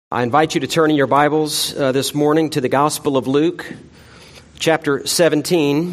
I invite you to turn in your Bibles this morning to the Gospel of Luke, chapter 17.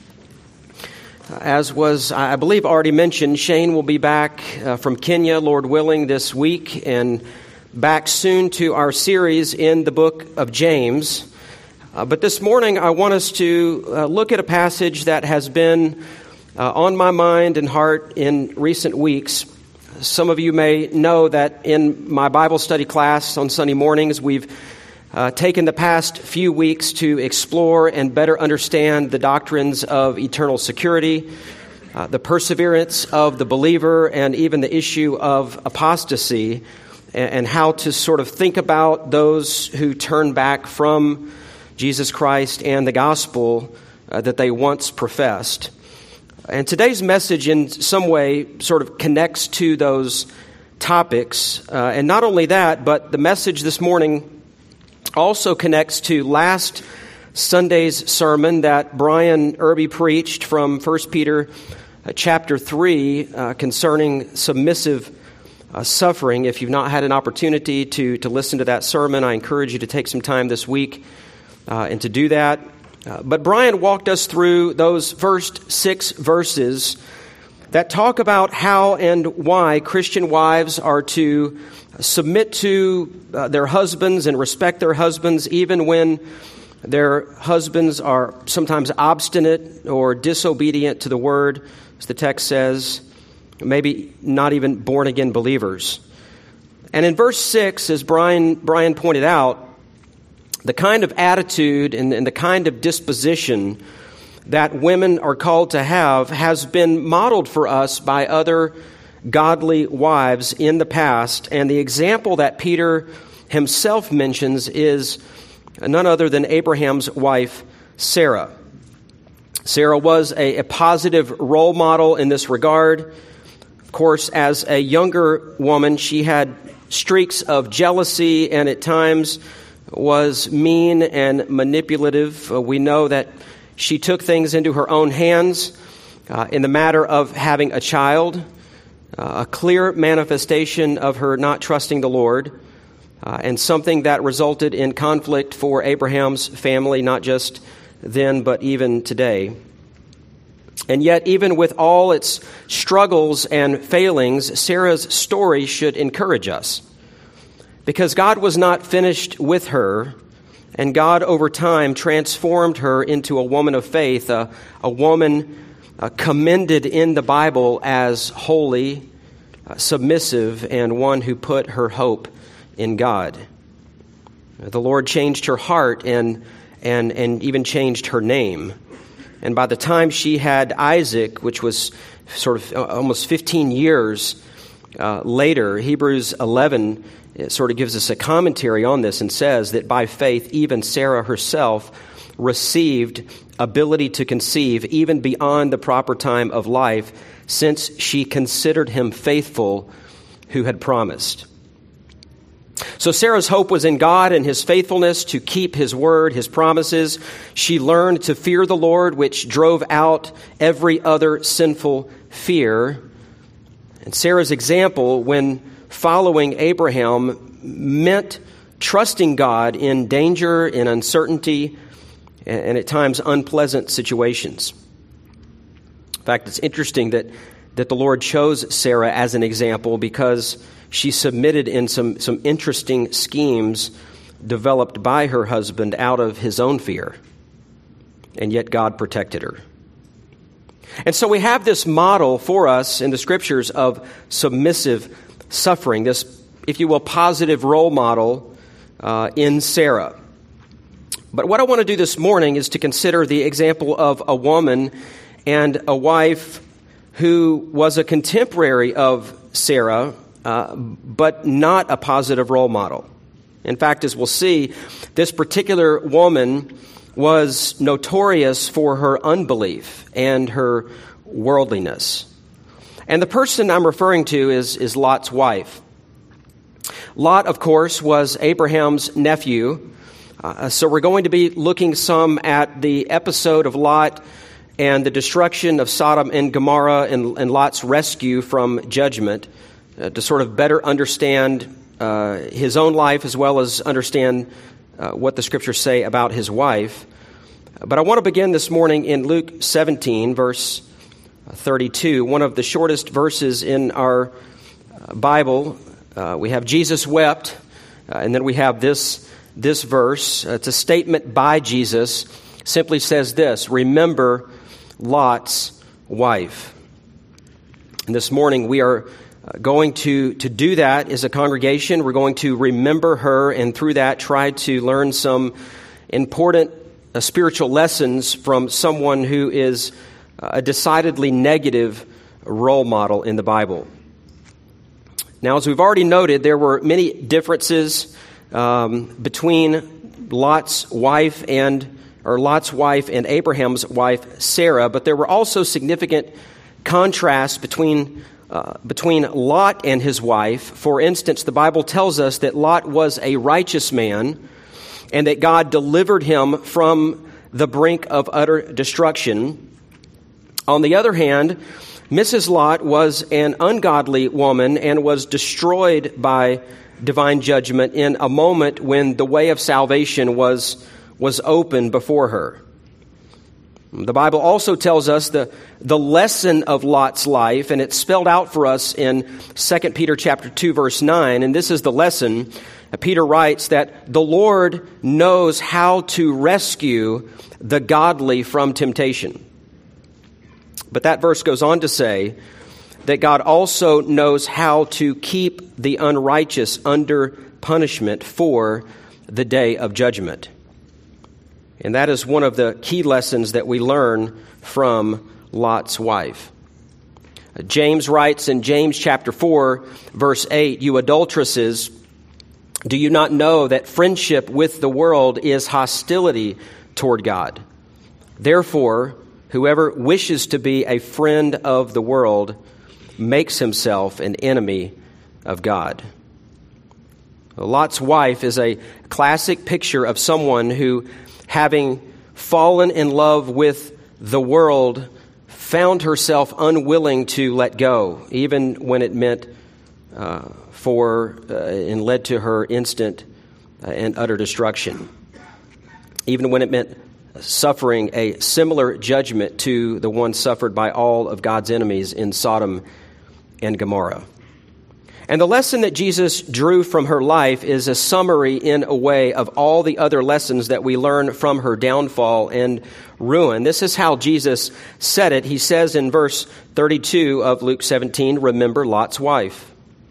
As was, I believe, already mentioned, Shane will be back from Kenya, Lord willing, this week, and back soon to our series in the book of James. But this morning, I want us to look at a passage that has been on my mind and heart in recent weeks. Some of you may know that in my Bible study class on Sunday mornings, we've taken the past few weeks to explore and better understand the doctrines of eternal security, the perseverance of the believer, and even the issue of apostasy, and how to sort of think about those who turn back from Jesus Christ and the gospel that they once professed. And today's message in some way sort of connects to those topics. And not only that, but the message this morning also connects to last Sunday's sermon that Brian Irby preached from 1 Peter chapter 3 concerning submissive suffering. If you've not had an opportunity to listen to that sermon, I encourage you to take some time this week and to do that. But Brian walked us through those first 6 verses that talk about how and why Christian wives are to submit to their husbands and respect their husbands, even when their husbands are sometimes obstinate or disobedient to the word, as the text says, maybe not even born-again believers. And in verse 6, as Brian pointed out, the kind of attitude and the kind of disposition that women are called to have has been modeled for us by other godly wives in the past. And the example that Peter himself mentions is none other than Abraham's wife, Sarah. Sarah was a positive role model in this regard. Of course, as a younger woman, she had streaks of jealousy and at times was mean and manipulative. We know that she took things into her own hands in the matter of having a child, a clear manifestation of her not trusting the Lord, and something that resulted in conflict for Abraham's family, not just then, but even today. And yet, even with all its struggles and failings, Sarah's story should encourage us. Because God was not finished with her, and God over time transformed her into a woman of faith, a woman commended in the Bible as holy, submissive, and one who put her hope in God. The Lord changed her heart and even changed her name. And by the time she had Isaac, which was sort of almost 15 years later, Hebrews 11 it sort of gives us a commentary on this and says that by faith, even Sarah herself received ability to conceive even beyond the proper time of life, since she considered him faithful who had promised. So Sarah's hope was in God and his faithfulness to keep his word, his promises. She learned to fear the Lord, which drove out every other sinful fear. And Sarah's example when following Abraham meant trusting God in danger, in uncertainty, and at times unpleasant situations. In fact, it's interesting that the Lord chose Sarah as an example because she submitted in some interesting schemes developed by her husband out of his own fear, and yet God protected her. And so we have this model for us in the Scriptures of submissive suffering, this, if you will, positive role model in Sarah. But what I want to do this morning is to consider the example of a woman and a wife who was a contemporary of Sarah, but not a positive role model. In fact, as we'll see, this particular woman was notorious for her unbelief and her worldliness. And the person I'm referring to is Lot's wife. Lot, of course, was Abraham's nephew. So we're going to be looking some at the episode of Lot and the destruction of Sodom and Gomorrah and Lot's rescue from judgment to sort of better understand his own life as well as understand what the Scriptures say about his wife. But I want to begin this morning in Luke 17, verse 32, one of the shortest verses in our Bible. We have Jesus wept, and then we have this verse. It's a statement by Jesus. Simply says this: remember Lot's wife. And this morning we are going to do that as a congregation. We're going to remember her, and through that try to learn some important spiritual lessons from someone who is a decidedly negative role model in the Bible. Now, as we've already noted, there were many differences between Lot's wife and Abraham's wife Sarah, but there were also significant contrasts between Lot and his wife. For instance, the Bible tells us that Lot was a righteous man and that God delivered him from the brink of utter destruction. On the other hand, Mrs. Lot was an ungodly woman and was destroyed by divine judgment in a moment when the way of salvation was open before her. The Bible also tells us the lesson of Lot's life, and it's spelled out for us in 2 Peter chapter 2, verse 9. And this is the lesson. Peter writes that the Lord knows how to rescue the godly from temptation. But that verse goes on to say that God also knows how to keep the unrighteous under punishment for the day of judgment. And that is one of the key lessons that we learn from Lot's wife. James writes in James chapter 4, verse 8, "You adulteresses, do you not know that friendship with the world is hostility toward God? Therefore, whoever wishes to be a friend of the world makes himself an enemy of God." Lot's wife is a classic picture of someone who, having fallen in love with the world, found herself unwilling to let go, even when it meant and led to her instant and utter destruction. Even when it meant suffering a similar judgment to the one suffered by all of God's enemies in Sodom and Gomorrah. And the lesson that Jesus drew from her life is a summary, in a way, of all the other lessons that we learn from her downfall and ruin. This is how Jesus said it. He says in verse 32 of Luke 17, "Remember Lot's wife."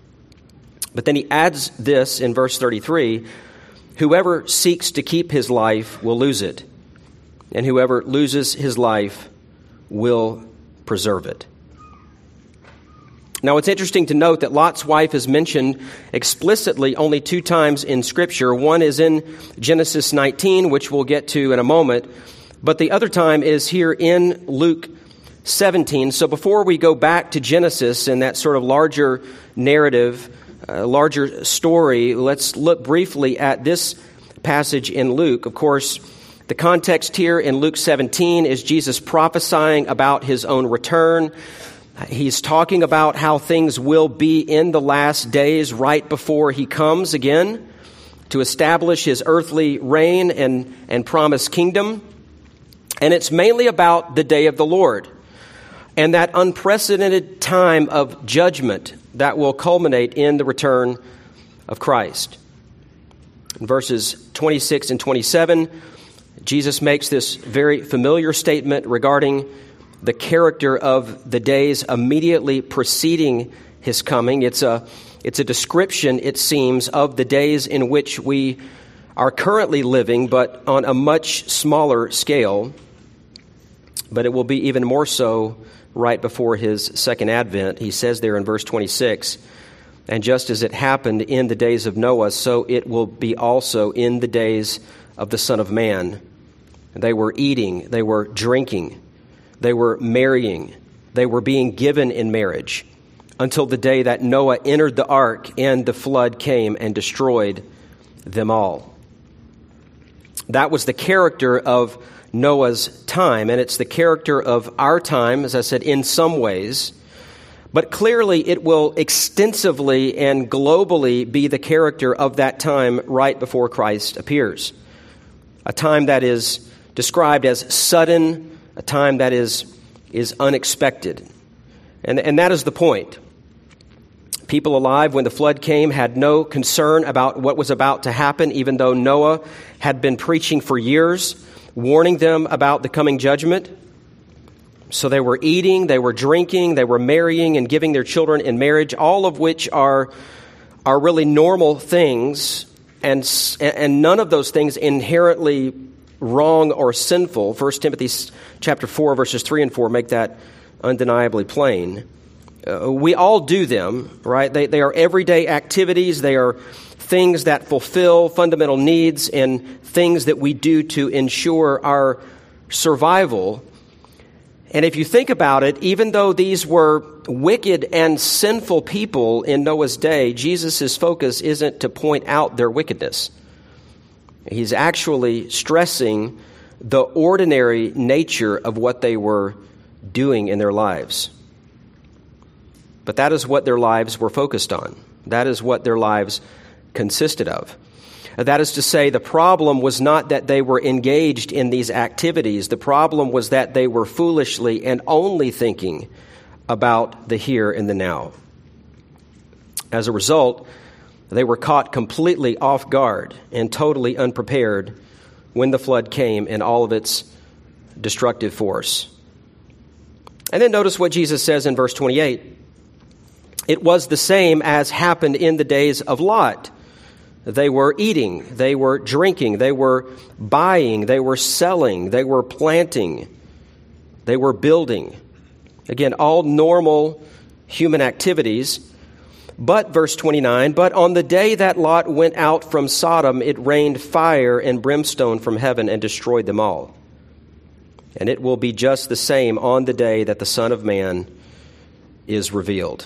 But then he adds this in verse 33, "Whoever seeks to keep his life will lose it, and whoever loses his life will preserve it." Now, it's interesting to note that Lot's wife is mentioned explicitly only 2 times in Scripture. One is in Genesis 19, which we'll get to in a moment, but the other time is here in Luke 17. So before we go back to Genesis and that sort of larger narrative, larger story, let's look briefly at this passage in Luke. Of course, the context here in Luke 17 is Jesus prophesying about his own return. He's talking about how things will be in the last days right before he comes again to establish his earthly reign and promised kingdom. And it's mainly about the day of the Lord and that unprecedented time of judgment that will culminate in the return of Christ. In verses 26 and 27, Jesus makes this very familiar statement regarding the character of the days immediately preceding his coming. It's a description, it seems, of the days in which we are currently living, but on a much smaller scale. But it will be even more so right before his second advent. He says there in verse 26, "And just as it happened in the days of Noah, so it will be also in the days of the Son of Man. They were eating, they were drinking, they were marrying, they were being given in marriage, until the day that Noah entered the ark and the flood came and destroyed them all." That was the character of Noah's time, and it's the character of our time, as I said, in some ways. But clearly it will extensively and globally be the character of that time right before Christ appears. A time that is described as sudden, a time that is unexpected. And that is the point. People alive when the flood came had no concern about what was about to happen, even though Noah had been preaching for years, warning them about the coming judgment. So they were eating, they were drinking, they were marrying and giving their children in marriage, all of which are really normal things, and none of those things inherently wrong or sinful. 1 Timothy chapter 4, verses 3 and 4 make that undeniably plain. We all do them, right? They are everyday activities. They are things that fulfill fundamental needs and things that we do to ensure our survival. And if you think about it, even though these were wicked and sinful people in Noah's day, Jesus' focus isn't to point out their wickedness. He's actually stressing the ordinary nature of what they were doing in their lives. But that is what their lives were focused on. That is what their lives consisted of. That is to say, the problem was not that they were engaged in these activities. The problem was that they were foolishly and only thinking about the here and the now. As a result, they were caught completely off guard and totally unprepared when the flood came in all of its destructive force. And then notice what Jesus says in verse 28. It was the same as happened in the days of Lot. They were eating, they were drinking, they were buying, they were selling, they were planting, they were building. Again, all normal human activities. But, verse 29, but on the day that Lot went out from Sodom, it rained fire and brimstone from heaven and destroyed them all. And it will be just the same on the day that the Son of Man is revealed.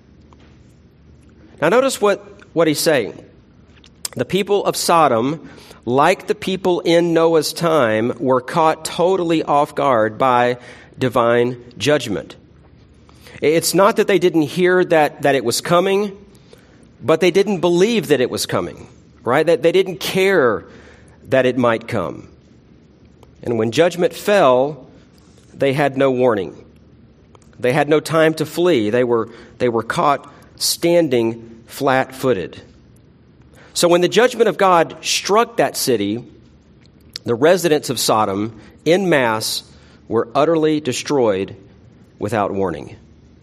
Now notice what he's saying. The people of Sodom, like the people in Noah's time, were caught totally off guard by divine judgment. It's not that they didn't hear that it was coming, but they didn't believe that it was coming, right? That they didn't care that it might come. And when judgment fell, they had no warning. They had no time to flee. They were caught standing flat-footed. So when the judgment of God struck that city, the residents of Sodom, en masse, were utterly destroyed without warning.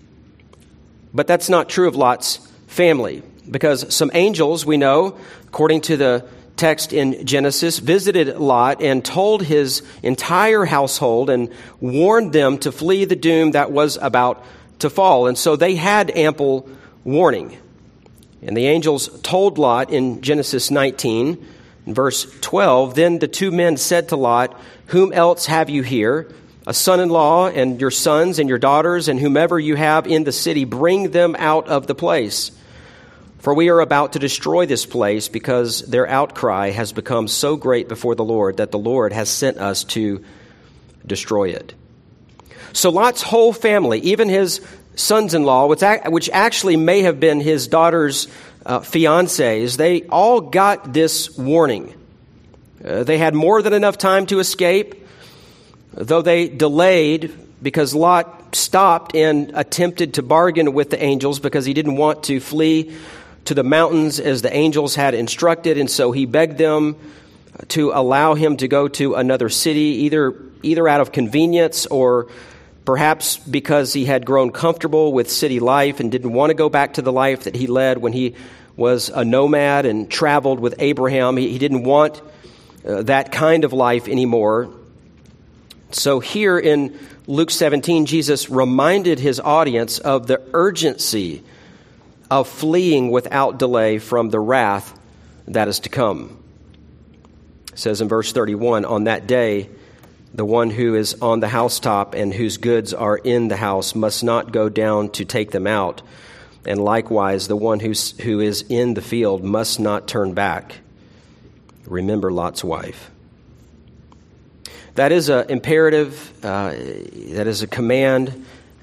But that's not true of Lot's family, because some angels, we know, according to the text in Genesis, visited Lot and told his entire household and warned them to flee the doom that was about to fall. And so they had ample warning. And the angels told Lot in Genesis 19, verse 12, then the two men said to Lot, whom else have you here? A son-in-law and your sons and your daughters and whomever you have in the city, bring them out of the place. For we are about to destroy this place because their outcry has become so great before the Lord that the Lord has sent us to destroy it. So Lot's whole family, even his sons-in-law, which actually may have been his daughter's fiancés, they all got this warning. They had more than enough time to escape, though they delayed because Lot stopped and attempted to bargain with the angels because he didn't want to flee to the mountains as the angels had instructed, and so he begged them to allow him to go to another city, either out of convenience or perhaps because he had grown comfortable with city life and didn't want to go back to the life that he led when he was a nomad and traveled with Abraham. He didn't want that kind of life anymore. So here in Luke 17, Jesus reminded his audience of the urgency of fleeing without delay from the wrath that is to come. It says in verse 31, on that day, the one who is on the housetop and whose goods are in the house must not go down to take them out. And likewise, the one who is in the field must not turn back. Remember Lot's wife. That is an imperative. That is a command. In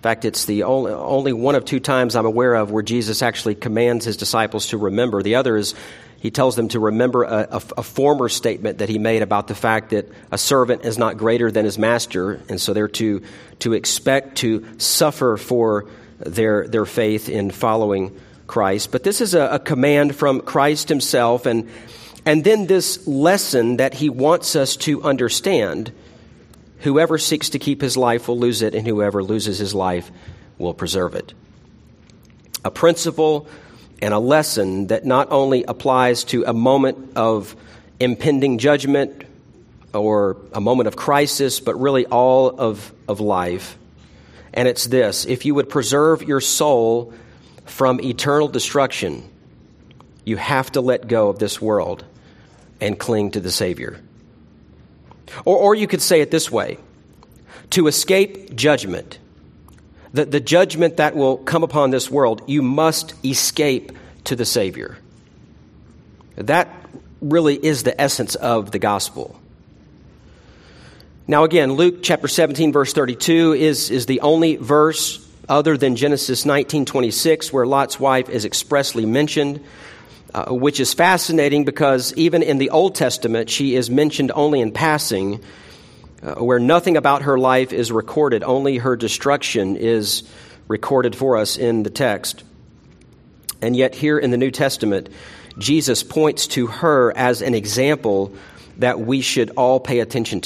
fact, it's the only one of two times I'm aware of where Jesus actually commands his disciples to remember. The other is he tells them to remember a former statement that he made about the fact that a servant is not greater than his master, and so they're to expect to suffer for their faith in following Christ. But this is a command from Christ himself, and then this lesson that he wants us to understand: whoever seeks to keep his life will lose it, and whoever loses his life will preserve it. A principle and a lesson that not only applies to a moment of impending judgment or a moment of crisis, but really all of life. And it's this: if you would preserve your soul from eternal destruction, you have to let go of this world and cling to the Savior. Or you could say it this way: to escape judgment, the judgment that will come upon this world, you must escape to the Savior. That really is the essence of the gospel. Now again, Luke chapter 17, verse 32 is the only verse other than Genesis 19:26 where Lot's wife is expressly mentioned, which is fascinating because even in the Old Testament, she is mentioned only in passing, where nothing about her life is recorded. Only her destruction is recorded for us in the text. And yet here in the New Testament, Jesus points to her as an example that we should all pay attention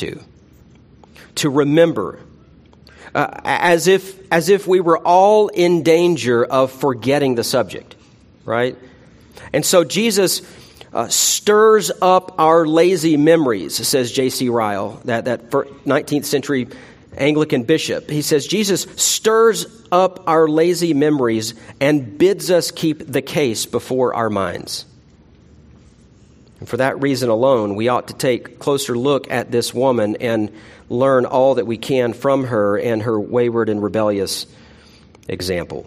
to remember, as if we were all in danger of forgetting the subject, right? And so Jesus stirs up our lazy memories, says J.C. Ryle, that 19th century Anglican bishop. He says Jesus stirs up our lazy memories and bids us keep the case before our minds. And for that reason alone, we ought to take a closer look at this woman and learn all that we can from her and her wayward and rebellious example.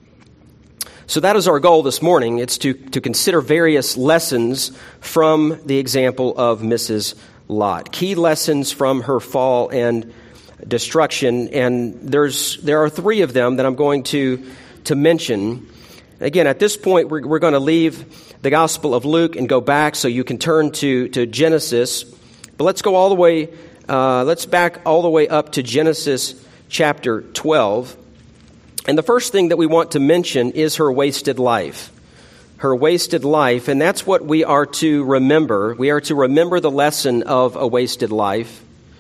So that is our goal this morning. It's to consider various lessons from the example of Mrs. Lot. Key lessons from her fall and destruction. And there are three of them that I'm going to mention. Again, at this point, we're going to leave the Gospel of Luke and go back so you can turn to Genesis. But let's go all the way, let's back all the way up to Genesis chapter 12. And the first thing that we want to mention is her wasted life. Her wasted life, and that's what we are to remember. We are to remember the lesson of a wasted life.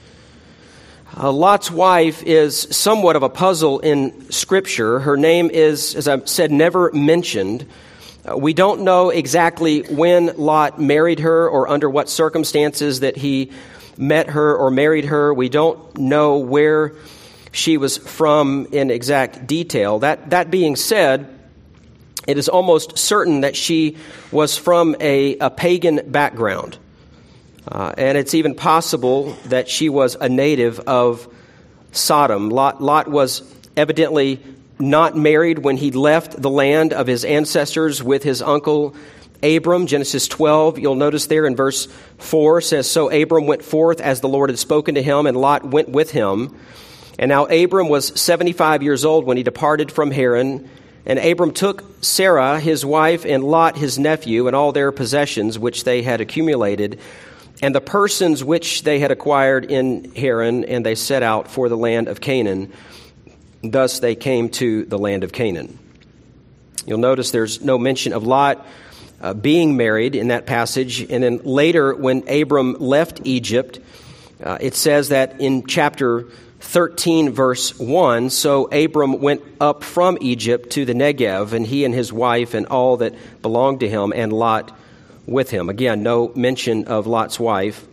Lot's wife is somewhat of a puzzle in Scripture. Her name is, as I've said, never mentioned. We don't know exactly when Lot married her or under what circumstances that he met her or married her. We don't know where she was from in exact detail. That being said, it is almost certain that she was from a pagan background. And it's even possible that she was a native of Sodom. Lot was evidently not married when he left the land of his ancestors with his uncle Abram. Genesis 12, you'll notice there in verse 4 says, "So Abram went forth as the Lord had spoken to him, and Lot went with him. And now Abram was 75 years old when he departed from Haran. And Abram took Sarah, his wife, and Lot, his nephew, and all their possessions which they had accumulated, and the persons which they had acquired in Haran, and they set out for the land of Canaan. Thus they came to the land of Canaan." You'll notice there's no mention of Lot being married in that passage. And then later, when Abram left Egypt, it says that in chapter 13, verse 1, "So Abram went up from Egypt to the Negev, and he and his wife and all that belonged to him, and Lot with him." Again, no mention of Lot's wife.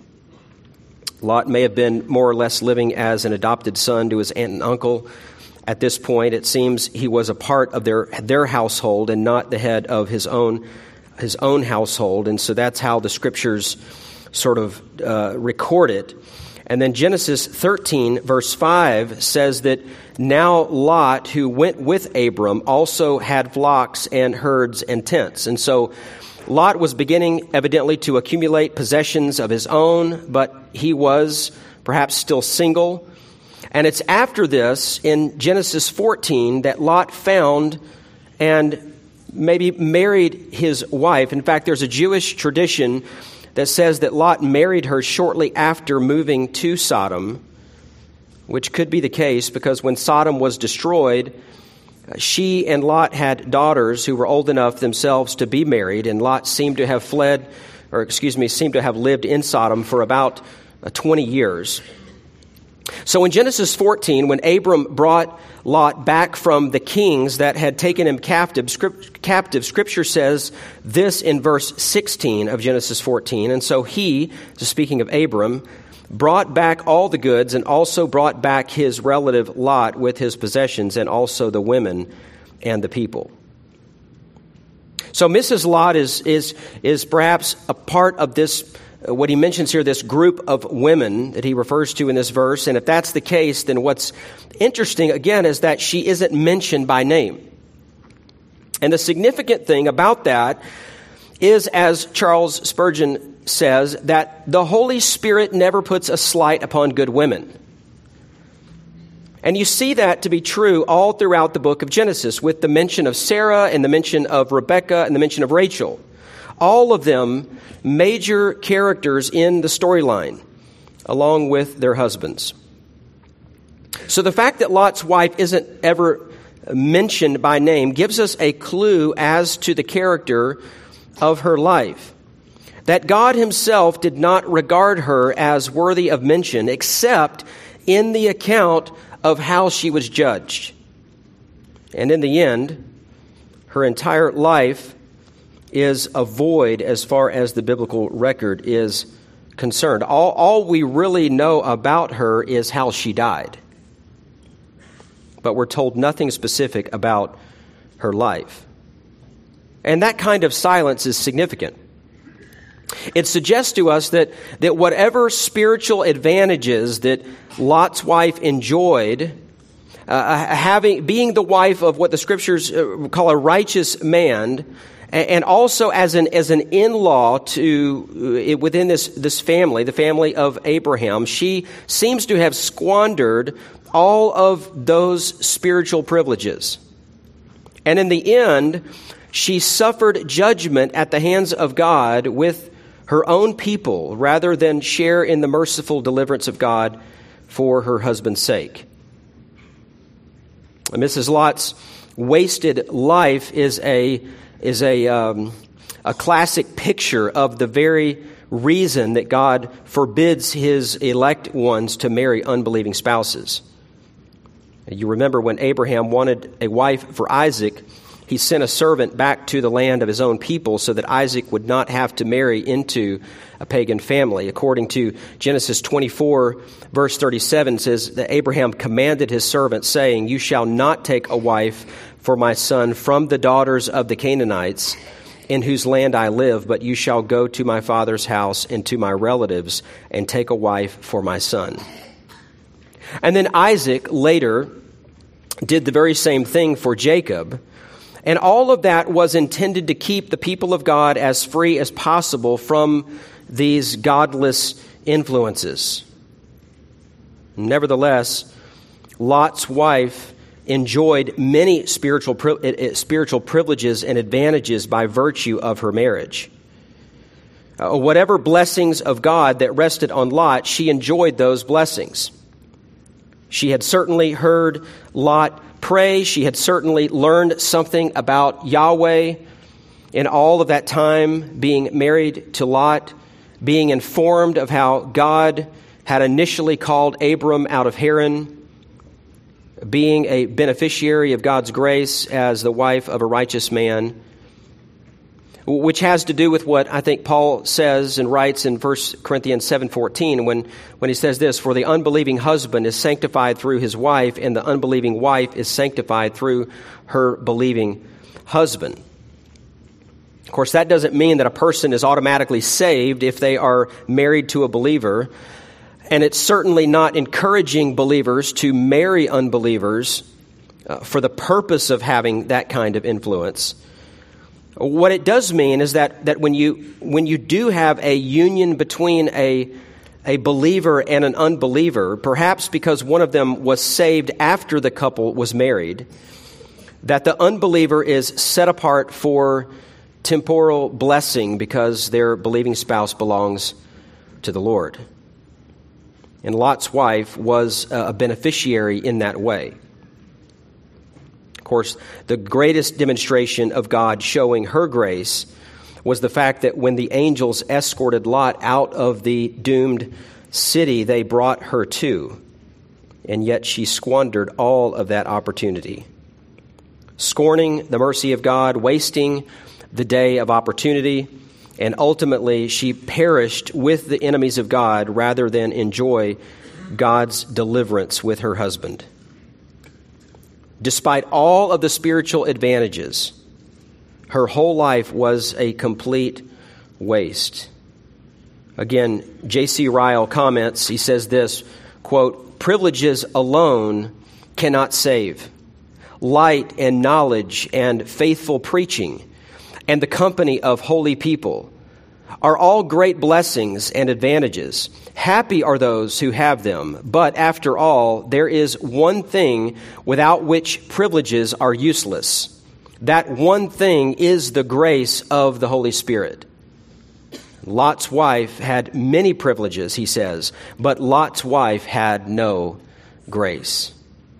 Lot may have been more or less living as an adopted son to his aunt and uncle. At this point, it seems he was a part of their household and not the head of his own household. And so that's how the Scriptures sort of record it. And then Genesis 13, verse 5 says that now Lot, who went with Abram, also had flocks and herds and tents. And so Lot was beginning evidently to accumulate possessions of his own, but he was perhaps still single. And it's after this, in Genesis 14, that Lot found and maybe married his wife. In fact, there's a Jewish tradition that says that Lot married her shortly after moving to Sodom, which could be the case because when Sodom was destroyed, she and Lot had daughters who were old enough themselves to be married, and Lot seemed to have lived in Sodom for about 20 years. So in Genesis 14, when Abram brought Lot back from the kings that had taken him captive, Scripture says this in verse 16 of Genesis 14. And so he, speaking of Abram, brought back all the goods and also brought back his relative Lot with his possessions and also the women and the people. So Mrs. Lot is perhaps a part of this, what he mentions here, this group of women that he refers to in this verse. And if that's the case, then what's interesting, again, is that she isn't mentioned by name. And the significant thing about that is, as Charles Spurgeon says, that the Holy Spirit never puts a slight upon good women. And you see that to be true all throughout the book of Genesis, with the mention of Sarah and the mention of Rebekah and the mention of Rachel. All of them major characters in the storyline, along with their husbands. So the fact that Lot's wife isn't ever mentioned by name gives us a clue as to the character of her life. That God himself did not regard her as worthy of mention, except in the account of how she was judged. And in the end, her entire life is a void as far as the biblical record is concerned. All we really know about her is how she died. But we're told nothing specific about her life. And that kind of silence is significant. It suggests to us that whatever spiritual advantages that Lot's wife enjoyed, being the wife of what the Scriptures call a righteous man, and also as an in-law to within this family, the family of Abraham, she seems to have squandered all of those spiritual privileges. And in the end, she suffered judgment at the hands of God with her own people, rather than share in the merciful deliverance of God for her husband's sake. Mrs. Lot's wasted life is a classic picture of the very reason that God forbids his elect ones to marry unbelieving spouses. You remember when Abraham wanted a wife for Isaac, he sent a servant back to the land of his own people so that Isaac would not have to marry into a pagan family. According to Genesis 24, verse 37, says that Abraham commanded his servant, saying, "You shall not take a wife for my son from the daughters of the Canaanites, in whose land I live, but you shall go to my father's house and to my relatives and take a wife for my son." And then Isaac later did the very same thing for Jacob. And all of that was intended to keep the people of God as free as possible from these godless influences. Nevertheless, Lot's wife enjoyed many spiritual privileges and advantages by virtue of her marriage. Whatever blessings of God that rested on Lot, she enjoyed those blessings. She had certainly heard Lot pray. She had certainly learned something about Yahweh in all of that time being married to Lot, being informed of how God had initially called Abram out of Haran, being a beneficiary of God's grace as the wife of a righteous man, which has to do with what I think Paul says and writes in 1 Corinthians 7:14 when he says this, "For the unbelieving husband is sanctified through his wife, and the unbelieving wife is sanctified through her believing husband." Of course, that doesn't mean that a person is automatically saved if they are married to a believer, and it's certainly not encouraging believers to marry unbelievers for the purpose of having that kind of influence. What it does mean is that when you do have a union between a a believer and an unbeliever, perhaps because one of them was saved after the couple was married, that the unbeliever is set apart for temporal blessing because their believing spouse belongs to the Lord. And Lot's wife was a beneficiary in that way. Of course, the greatest demonstration of God showing her grace was the fact that when the angels escorted Lot out of the doomed city, they brought her too. And yet she squandered all of that opportunity, scorning the mercy of God, wasting the day of opportunity, and ultimately she perished with the enemies of God rather than enjoy God's deliverance with her husband. Despite all of the spiritual advantages, her whole life was a complete waste. Again, J.C. Ryle comments, he says this, quote, "Privileges alone cannot save. Light and knowledge and faithful preaching and the company of holy people are all great blessings and advantages. Happy are those who have them, but after all, there is one thing without which privileges are useless. That one thing is the grace of the Holy Spirit." Lot's wife had many privileges, he says, but Lot's wife had no grace.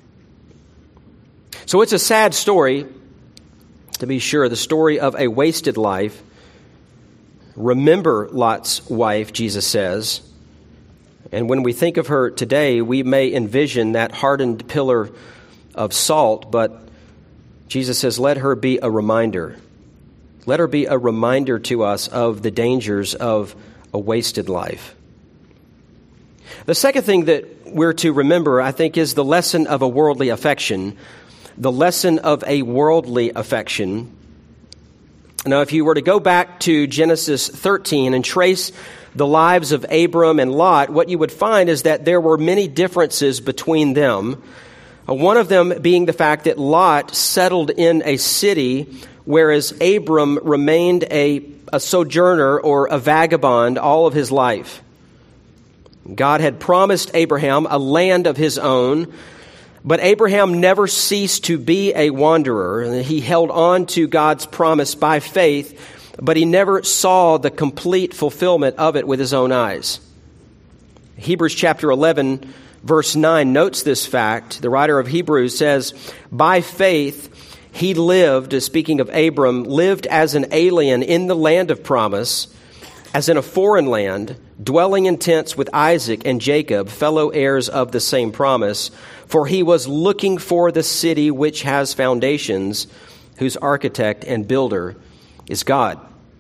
So it's a sad story, to be sure, the story of a wasted life. Remember Lot's wife, Jesus says. And when we think of her today, we may envision that hardened pillar of salt, but Jesus says, let her be a reminder. Let her be a reminder to us of the dangers of a wasted life. The second thing that we're to remember, I think, is the lesson of a worldly affection. The lesson of a worldly affection. Now, if you were to go back to Genesis 13 and trace the lives of Abram and Lot, what you would find is that there were many differences between them. One of them being the fact that Lot settled in a city, whereas Abram remained a sojourner or a vagabond all of his life. God had promised Abraham a land of his own, but Abraham never ceased to be a wanderer. He held on to God's promise by faith, but he never saw the complete fulfillment of it with his own eyes. Hebrews chapter 11, verse 9 notes this fact. The writer of Hebrews says, "By faith he lived," speaking of Abram, "lived as an alien in the land of promise, as in a foreign land, dwelling in tents with Isaac and Jacob, fellow heirs of the same promise. For he was looking for the city which has foundations, whose architect and builder is God."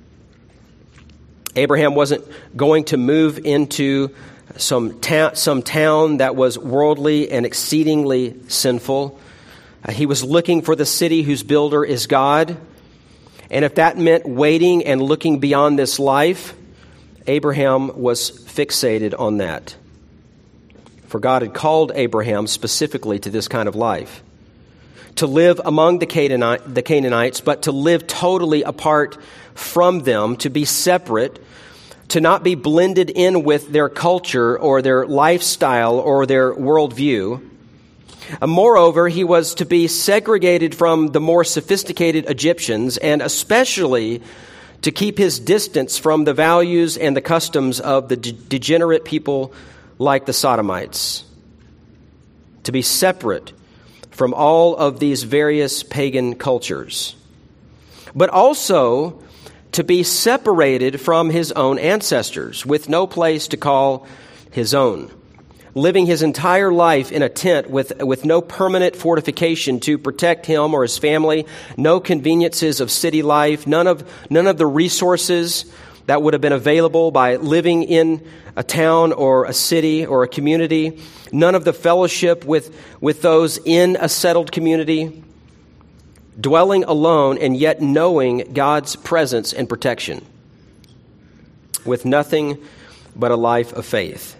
Abraham wasn't going to move into some town that was worldly and exceedingly sinful. He was looking for the city whose builder is God. And if that meant waiting and looking beyond this life, Abraham was fixated on that. For God had called Abraham specifically to this kind of life. To live among the Canaanites, but to live totally apart from them, to be separate, to not be blended in with their culture or their lifestyle or their worldview. Moreover, he was to be segregated from the more sophisticated Egyptians, and especially to keep his distance from the values and the customs of the degenerate people like the Sodomites. To be separate from all of these various pagan cultures. But also to be separated from his own ancestors, with no place to call his own. Living his entire life in a tent with no permanent fortification to protect him or his family, no conveniences of city life, none of the resources that would have been available by living in a town or a city or a community, none of the fellowship with those in a settled community, dwelling alone and yet knowing God's presence and protection, with nothing but a life of faith.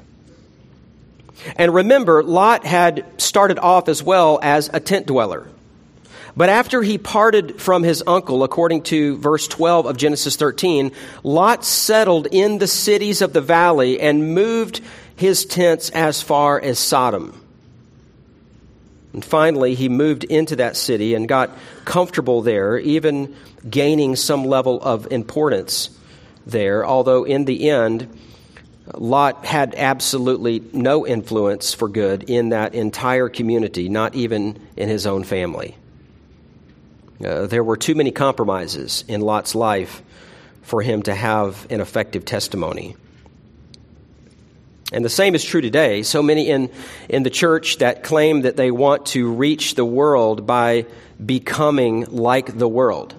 And remember, Lot had started off as well as a tent dweller. But after he parted from his uncle, according to verse 12 of Genesis 13, Lot settled in the cities of the valley and moved his tents as far as Sodom. And finally, he moved into that city and got comfortable there, even gaining some level of importance there, although in the end, Lot had absolutely no influence for good in that entire community, not even in his own family. There were too many compromises in Lot's life for him to have an effective testimony. And the same is true today. So many in the church that claim that they want to reach the world by becoming like the world.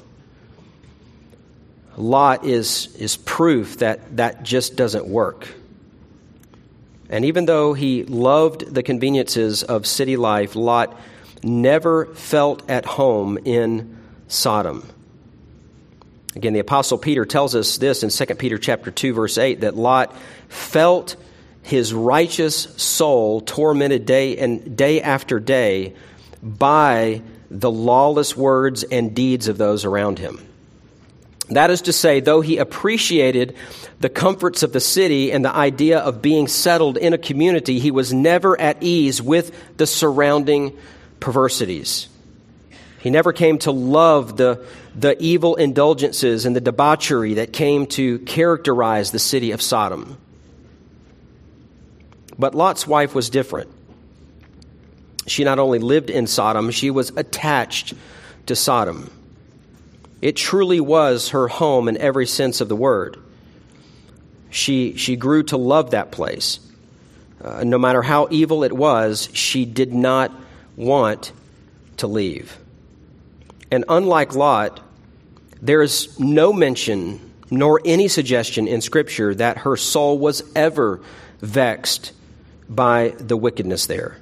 Lot is proof that just doesn't work. And even though he loved the conveniences of city life, Lot never felt at home in Sodom. Again, the Apostle Peter tells us this in 2 Peter chapter 2, verse 8, that Lot felt his righteous soul tormented day after day by the lawless words and deeds of those around him. That is to say, though he appreciated the comforts of the city and the idea of being settled in a community, he was never at ease with the surrounding perversities. He never came to love the evil indulgences and the debauchery that came to characterize the city of Sodom. But Lot's wife was different. She not only lived in Sodom, she was attached to Sodom. It truly was her home in every sense of the word. She grew to love that place. No matter how evil it was, she did not want to leave. And unlike Lot, there is no mention nor any suggestion in Scripture that her soul was ever vexed by the wickedness there.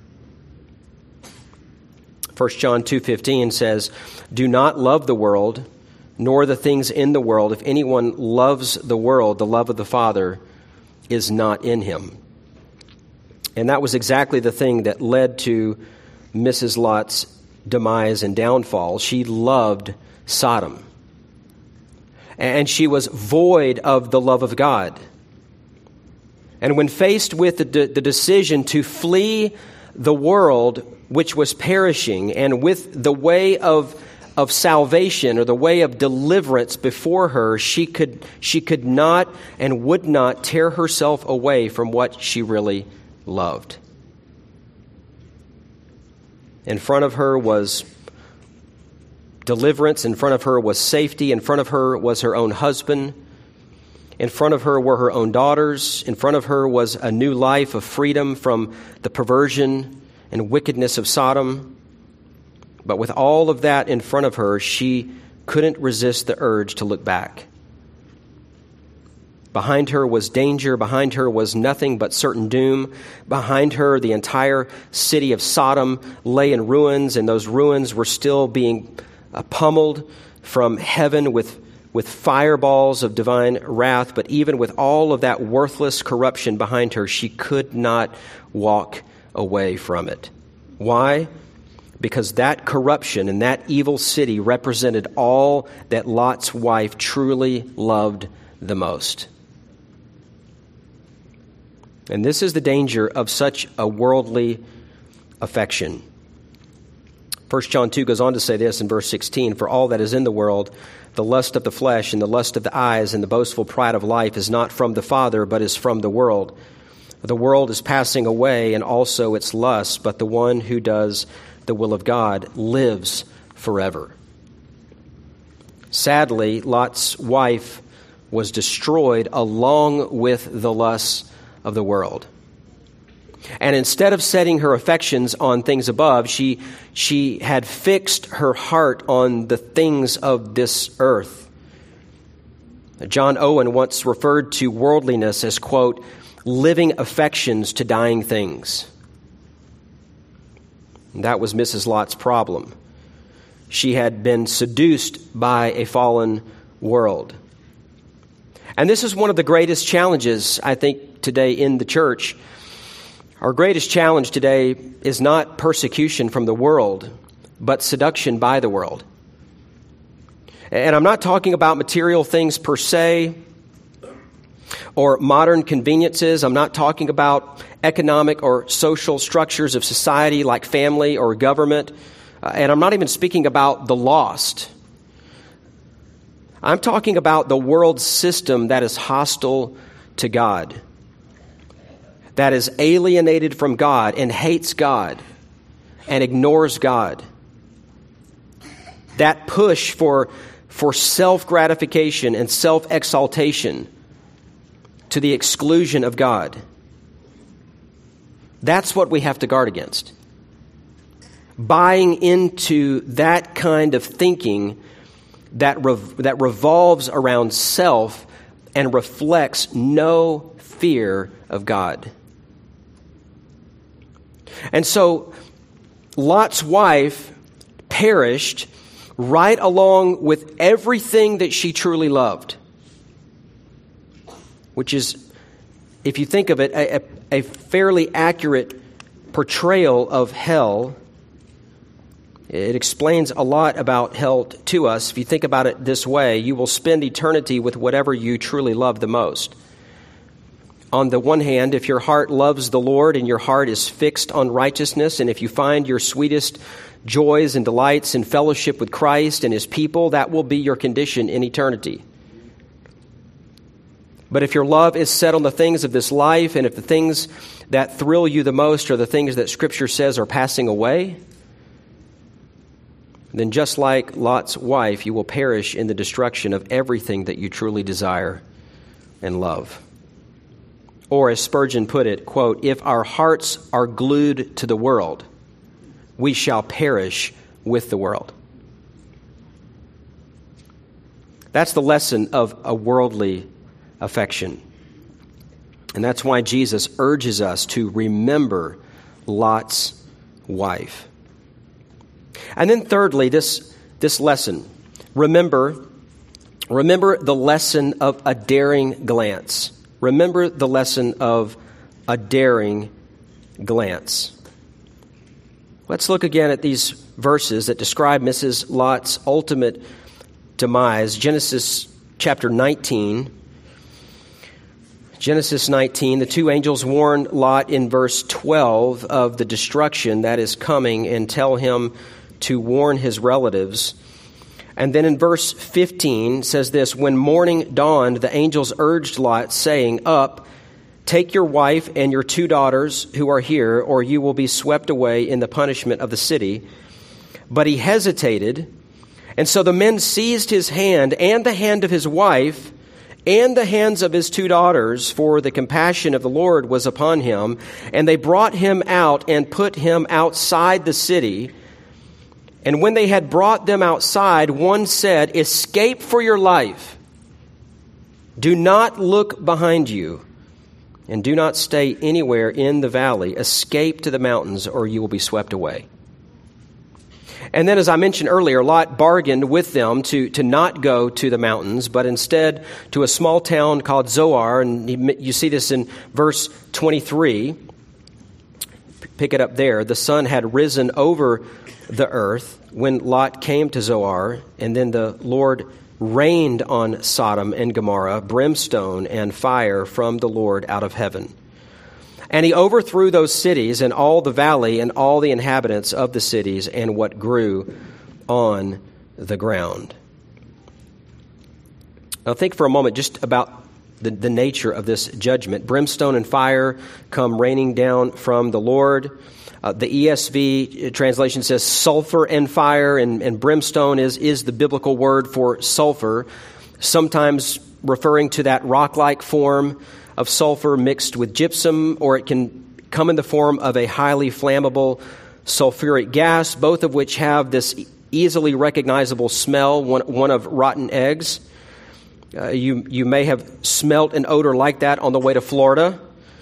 1 John 2:15 says, "Do not love the world, nor the things in the world. If anyone loves the world, the love of the Father is not in him." And that was exactly the thing that led to Mrs. Lot's demise and downfall. She loved Sodom. And she was void of the love of God. And when faced with the decision to flee the world which was perishing, and with the way of salvation or the way of deliverance before her, she could not and would not tear herself away from what she really loved. In front of her was deliverance. In front of her was safety. In front of her was her own husband. In front of her were her own daughters. In front of her was a new life of freedom from the perversion and wickedness of Sodom. But with all of that in front of her, she couldn't resist the urge to look back. Behind her was danger. Behind her was nothing but certain doom. Behind her, the entire city of Sodom lay in ruins, and those ruins were still being pummeled from heaven with fireballs of divine wrath. But even with all of that worthless corruption behind her, she could not walk away from it. Why? Because that corruption and that evil city represented all that Lot's wife truly loved the most. And this is the danger of such a worldly affection. 1 John 2 goes on to say this in verse 16, "For all that is in the world, the lust of the flesh and the lust of the eyes and the boastful pride of life is not from the Father, but is from the world. The world is passing away and also its lusts, but the one who does the will of God lives forever." Sadly, Lot's wife was destroyed along with the lusts of the world. And instead of setting her affections on things above, she had fixed her heart on the things of this earth. John Owen once referred to worldliness as, quote, "living affections to dying things." And that was Mrs. Lot's problem. She had been seduced by a fallen world. And this is one of the greatest challenges, I think, today in the church. Our greatest challenge today is not persecution from the world, but seduction by the world. And I'm not talking about material things per se or modern conveniences. I'm not talking about economic or social structures of society like family or government. And I'm not even speaking about the lost. I'm talking about the world system that is hostile to God, that is alienated from God and hates God and ignores God. That push for self-gratification and self-exaltation to the exclusion of God. That's what we have to guard against. Buying into that kind of thinking that revolves around self and reflects no fear of God. And so Lot's wife perished right along with everything that she truly loved, which is, if you think of it, a fairly accurate portrayal of hell. It explains a lot about hell to us. If you think about it this way, you will spend eternity with whatever you truly love the most. On the one hand, if your heart loves the Lord and your heart is fixed on righteousness, and if you find your sweetest joys and delights in fellowship with Christ and His people, that will be your condition in eternity. But if your love is set on the things of this life, and if the things that thrill you the most are the things that Scripture says are passing away, then just like Lot's wife, you will perish in the destruction of everything that you truly desire and love. Or as Spurgeon put it, quote, "If our hearts are glued to the world, we shall perish with the world." That's the lesson of a worldly affection. And that's why Jesus urges us to remember Lot's wife. And then thirdly, this lesson. Remember the lesson of a daring glance. Remember the lesson of a daring glance. Let's look again at these verses that describe Mrs. Lot's ultimate demise. Genesis chapter 19. Genesis 19, the two angels warn Lot in verse 12 of the destruction that is coming and tell him to warn his relatives. And then in verse 15 says this, "When morning dawned, the angels urged Lot, saying, 'Up, take your wife and your 2 daughters who are here, or you will be swept away in the punishment of the city.' But he hesitated, and so the men seized his hand and the hand of his wife and the hands of his 2 daughters, for the compassion of the Lord was upon him, and they brought him out and put him outside the city. And when they had brought them outside, one said, 'Escape for your life. Do not look behind you, and do not stay anywhere in the valley. Escape to the mountains, or you will be swept away.' And then, as I mentioned earlier, Lot bargained with them to not go to the mountains, but instead to a small town called Zoar. And you see this in verse 23. Pick it up there. The sun had risen over the earth when Lot came to Zoar, and then the Lord rained on Sodom and Gomorrah brimstone and fire from the Lord out of heaven. And he overthrew those cities and all the valley and all the inhabitants of the cities and what grew on the ground." Now think for a moment just about the nature of this judgment. Brimstone and fire come raining down from the Lord. The ESV translation says sulfur and fire, and brimstone is the biblical word for sulfur, sometimes referring to that rock-like form of sulfur mixed with gypsum, or it can come in the form of a highly flammable sulfuric gas, both of which have this easily recognizable smell, one of rotten eggs. You may have smelt an odor like that on the way to Florida,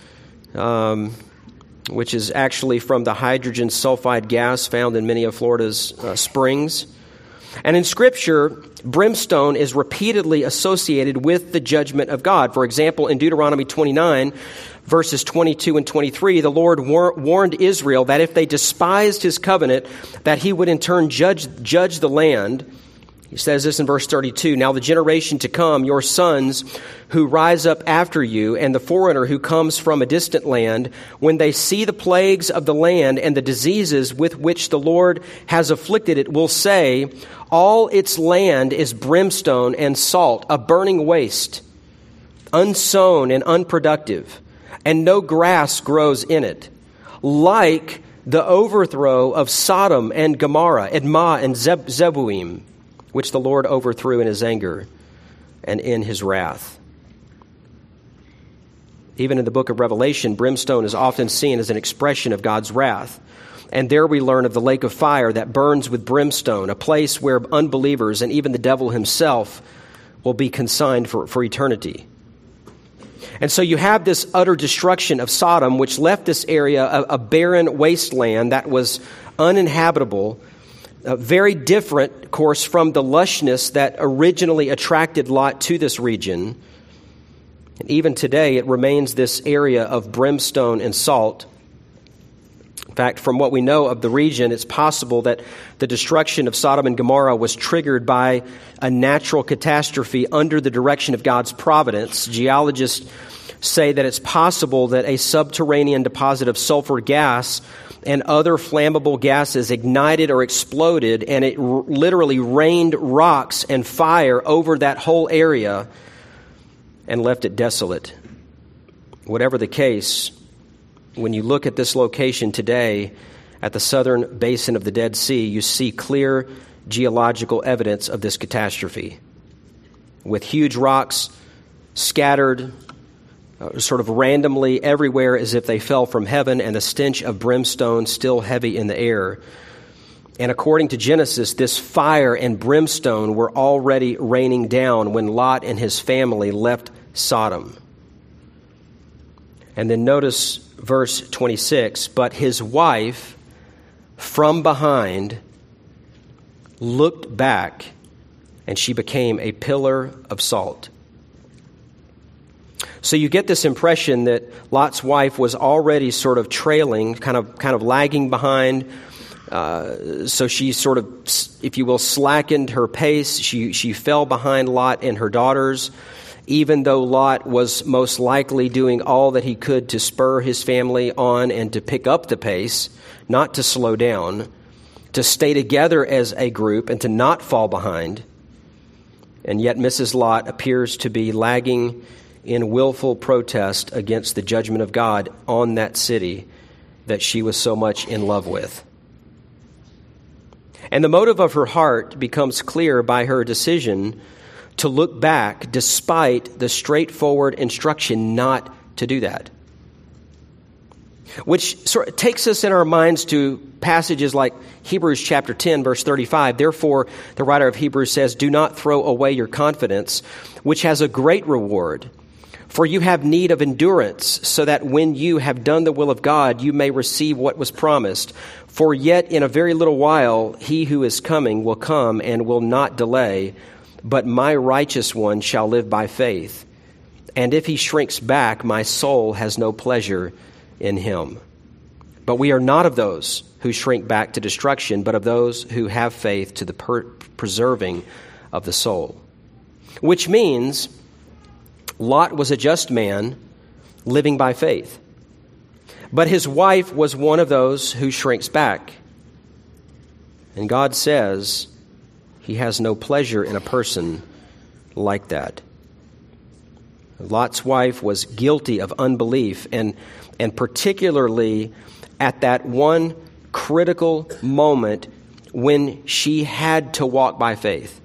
which is actually from the hydrogen sulfide gas found in many of Florida's springs. And in Scripture, brimstone is repeatedly associated with the judgment of God. For example, in Deuteronomy 29, verses 22 and 23, the Lord warned Israel that if they despised his covenant, that he would in turn judge the land. He says this in verse 32, "Now the generation to come, your sons who rise up after you, and the foreigner who comes from a distant land, when they see the plagues of the land and the diseases with which the Lord has afflicted it, will say, 'All its land is brimstone and salt, a burning waste, unsown and unproductive, and no grass grows in it, like the overthrow of Sodom and Gomorrah, Admah and Zeboim, which the Lord overthrew in his anger and in his wrath.'" Even in the book of Revelation, brimstone is often seen as an expression of God's wrath. And there we learn of the lake of fire that burns with brimstone, a place where unbelievers and even the devil himself will be consigned for eternity. And so you have this utter destruction of Sodom, which left this area a barren wasteland that was uninhabitable, very different, of course, from the lushness that originally attracted Lot to this region. And even today, it remains this area of brimstone and salt. In fact, from what we know of the region, it's possible that the destruction of Sodom and Gomorrah was triggered by a natural catastrophe under the direction of God's providence. Geologists say that it's possible that a subterranean deposit of sulfur gas and other flammable gases ignited or exploded, and it literally rained rocks and fire over that whole area and left it desolate. Whatever the case, when you look at this location today at the southern basin of the Dead Sea, you see clear geological evidence of this catastrophe, with huge rocks scattered sort of randomly everywhere as if they fell from heaven, and the stench of brimstone still heavy in the air. And according to Genesis, this fire and brimstone were already raining down when Lot and his family left Sodom. And then notice verse 26, "But his wife from behind looked back, and she became a pillar of salt." So you get this impression that Lot's wife was already sort of trailing, kind of lagging behind. So she sort of, if you will, slackened her pace. She fell behind Lot and her daughters, even though Lot was most likely doing all that he could to spur his family on and to pick up the pace, not to slow down, to stay together as a group and to not fall behind. And yet Mrs. Lot appears to be lagging in willful protest against the judgment of God on that city that she was so much in love with. And the motive of her heart becomes clear by her decision to look back despite the straightforward instruction not to do that. Which sort of takes us in our minds to passages like Hebrews chapter 10, verse 35. "Therefore, the writer of Hebrews says, 'Do not throw away your confidence, which has a great reward. For you have need of endurance, so that when you have done the will of God, you may receive what was promised. For yet in a very little while, he who is coming will come and will not delay. But my righteous one shall live by faith. And if he shrinks back, my soul has no pleasure in him.' But we are not of those who shrink back to destruction, but of those who have faith to the preserving of the soul." Which means Lot was a just man living by faith. But his wife was one of those who shrinks back. And God says he has no pleasure in a person like that. Lot's wife was guilty of unbelief, and particularly at that one critical moment when she had to walk by faith.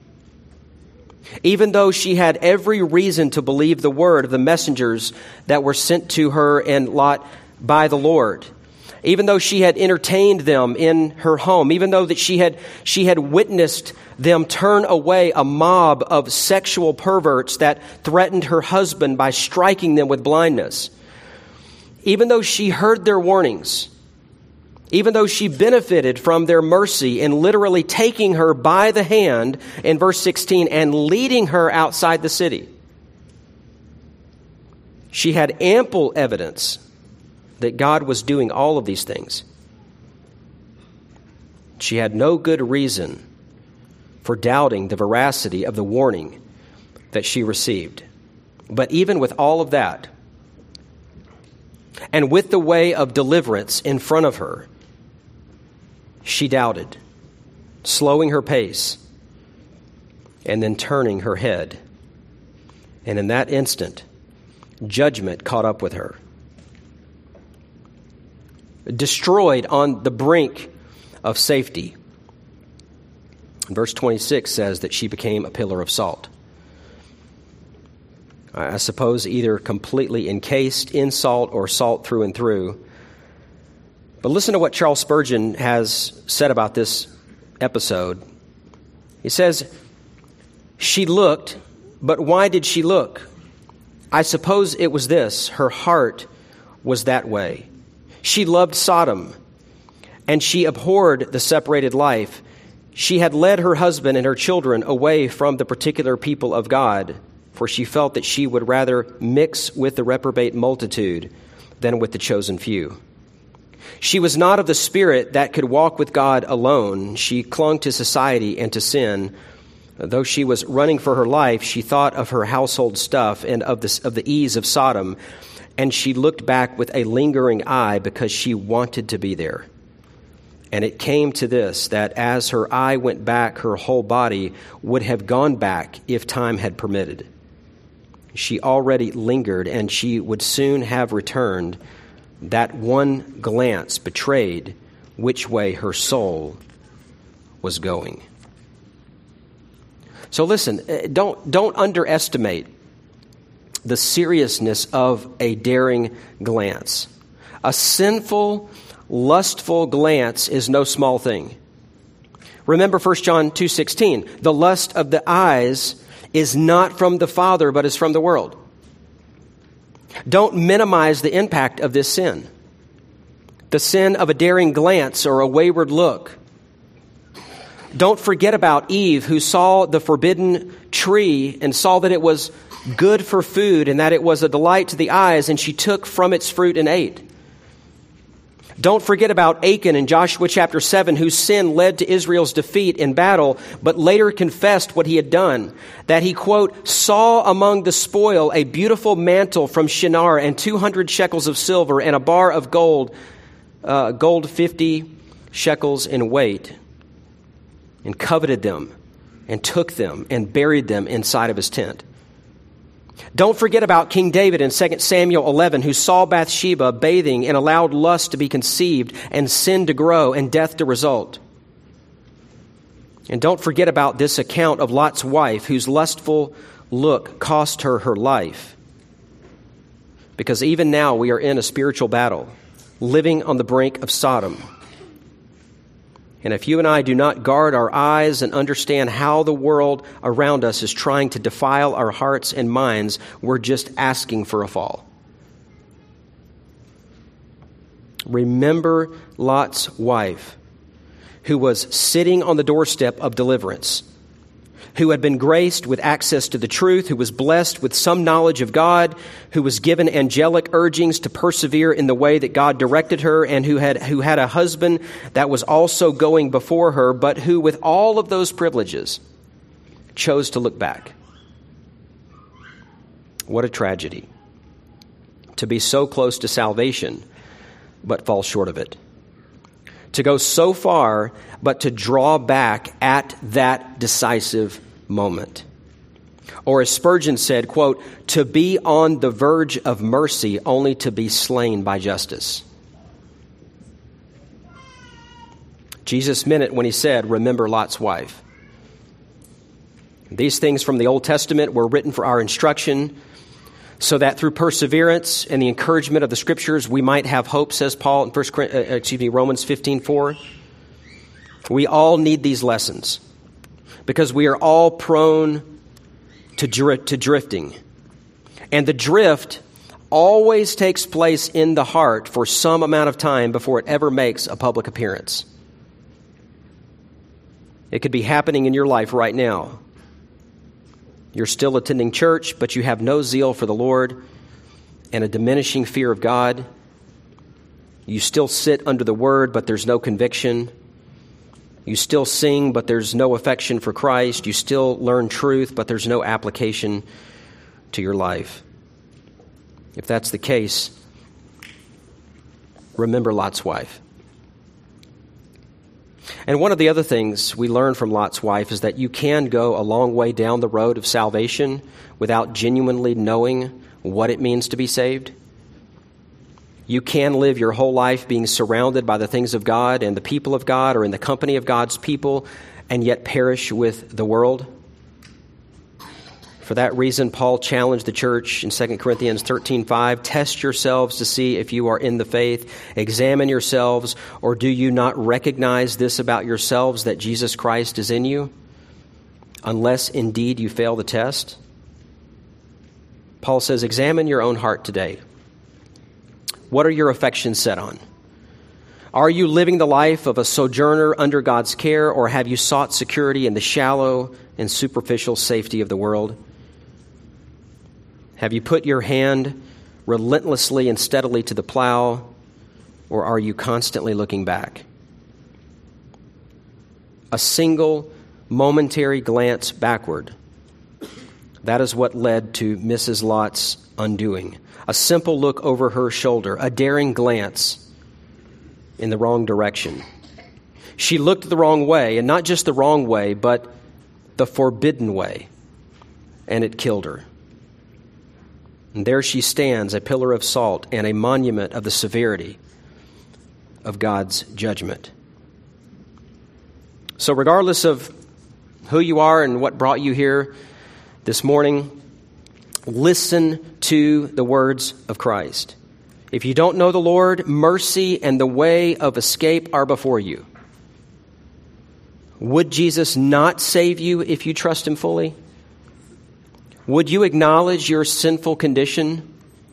Even though she had every reason to believe the word of the messengers that were sent to her and Lot by the Lord, even though she had entertained them in her home, even though that she had witnessed them turn away a mob of sexual perverts that threatened her husband by striking them with blindness, even though she heard their warnings, even though she benefited from their mercy in literally taking her by the hand in verse 16 and leading her outside the city. She had ample evidence that God was doing all of these things. She had no good reason for doubting the veracity of the warning that she received. But even with all of that, and with the way of deliverance in front of her, she doubted, slowing her pace, and then turning her head. And in that instant, judgment caught up with her. Destroyed on the brink of safety. Verse 26 says that she became a pillar of salt. I suppose either completely encased in salt or salt through and through. But listen to what Charles Spurgeon has said about this episode. He says, "She looked, but why did she look? I suppose it was this: her heart was that way. She loved Sodom, and she abhorred the separated life. She had led her husband and her children away from the particular people of God, for she felt that she would rather mix with the reprobate multitude than with the chosen few. She was not of the spirit that could walk with God alone. She clung to society and to sin. Though she was running for her life, she thought of her household stuff and of the ease of Sodom, and she looked back with a lingering eye because she wanted to be there. And it came to this, that as her eye went back, her whole body would have gone back if time had permitted. She already lingered, and she would soon have returned. That one glance betrayed which way her soul was going." So listen, don't underestimate the seriousness of a daring glance. A sinful, lustful glance is no small thing. Remember 1 John 2:16, the lust of the eyes is not from the Father, but is from the world. Don't minimize the impact of this sin. The sin of a daring glance or a wayward look. Don't forget about Eve, who saw the forbidden tree and saw that it was good for food and that it was a delight to the eyes, and she took from its fruit and ate. Don't forget about Achan in Joshua chapter 7, whose sin led to Israel's defeat in battle, but later confessed what he had done, that he, quote, saw among the spoil a beautiful mantle from Shinar and 200 shekels of silver and a bar of gold 50 shekels in weight, and coveted them and took them and buried them inside of his tent. Don't forget about King David in 2 Samuel 11, who saw Bathsheba bathing and allowed lust to be conceived and sin to grow and death to result. And don't forget about this account of Lot's wife, whose lustful look cost her her life. Because even now we are in a spiritual battle, living on the brink of Sodom. And if you and I do not guard our eyes and understand how the world around us is trying to defile our hearts and minds, we're just asking for a fall. Remember Lot's wife, who was sitting on the doorstep of deliverance, who had been graced with access to the truth, who was blessed with some knowledge of God, who was given angelic urgings to persevere in the way that God directed her, and who had a husband that was also going before her, but who, with all of those privileges, chose to look back. What a tragedy to be so close to salvation, but fall short of it. To go so far, but to draw back at that decisive moment. Or as Spurgeon said, quote, to be on the verge of mercy only to be slain by justice. Jesus meant it when he said, remember Lot's wife. These things from the Old Testament were written for our instruction, so that through perseverance and the encouragement of the Scriptures, we might have hope, says Paul in Romans 15:4. We all need these lessons because we are all prone to drifting. And the drift always takes place in the heart for some amount of time before it ever makes a public appearance. It could be happening in your life right now. You're still attending church, but you have no zeal for the Lord and a diminishing fear of God. You still sit under the Word, but there's no conviction. You still sing, but there's no affection for Christ. You still learn truth, but there's no application to your life. If that's the case, remember Lot's wife. And one of the other things we learn from Lot's wife is that you can go a long way down the road of salvation without genuinely knowing what it means to be saved. You can live your whole life being surrounded by the things of God and the people of God or in the company of God's people and yet perish with the world. For that reason, Paul challenged the church in 2 Corinthians 13:5, test yourselves to see if you are in the faith. Examine yourselves, or do you not recognize this about yourselves, that Jesus Christ is in you, unless indeed you fail the test? Paul says, examine your own heart today. What are your affections set on? Are you living the life of a sojourner under God's care, or have you sought security in the shallow and superficial safety of the world? Have you put your hand relentlessly and steadily to the plow, or are you constantly looking back? A single momentary glance backward, that is what led to Mrs. Lot's undoing. A simple look over her shoulder, a daring glance in the wrong direction. She looked the wrong way, and not just the wrong way, but the forbidden way, and it killed her. And there she stands, a pillar of salt and a monument of the severity of God's judgment. So regardless of who you are and what brought you here this morning, listen to the words of Christ. If you don't know the Lord, mercy and the way of escape are before you. Would Jesus not save you if you trust Him fully? Would you acknowledge your sinful condition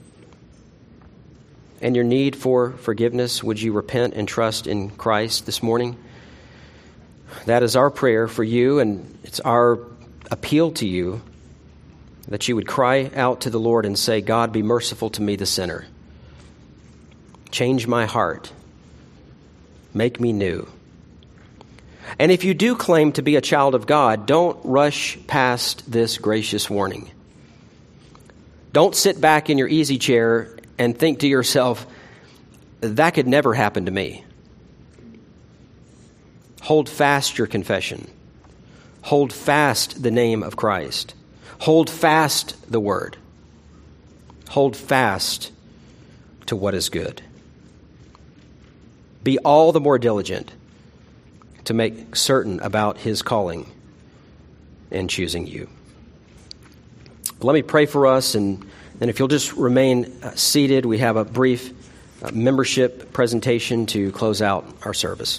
and your need for forgiveness? Would you repent and trust in Christ this morning? That is our prayer for you, and it's our appeal to you that you would cry out to the Lord and say, God, be merciful to me, the sinner. Change my heart. Make me new. And if you do claim to be a child of God, don't rush past this gracious warning. Don't sit back in your easy chair and think to yourself, that could never happen to me. Hold fast your confession. Hold fast the name of Christ. Hold fast the word. Hold fast to what is good. Be all the more diligent to make certain about His calling and choosing you. Let me pray for us, and then if you'll just remain seated, we have a brief membership presentation to close out our service.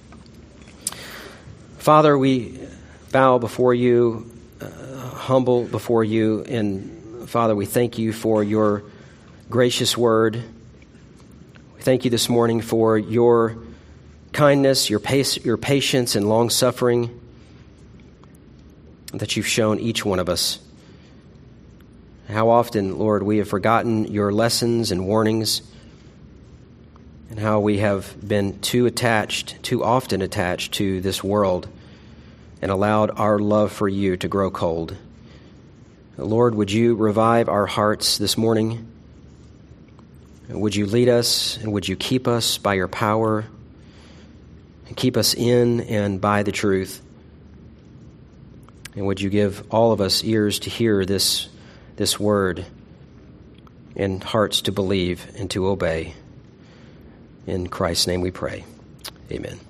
Father, we bow before you, humble before you, and Father, we thank you for your gracious word. We thank you this morning for your kindness, your patience, and long-suffering that you've shown each one of us. How often, Lord, we have forgotten your lessons and warnings, and how we have been too often attached to this world and allowed our love for you to grow cold. Lord, would you revive our hearts this morning? Would you lead us, and would you keep us by your power? And keep us in and by the truth. And would you give all of us ears to hear this word and hearts to believe and to obey. In Christ's name we pray. Amen.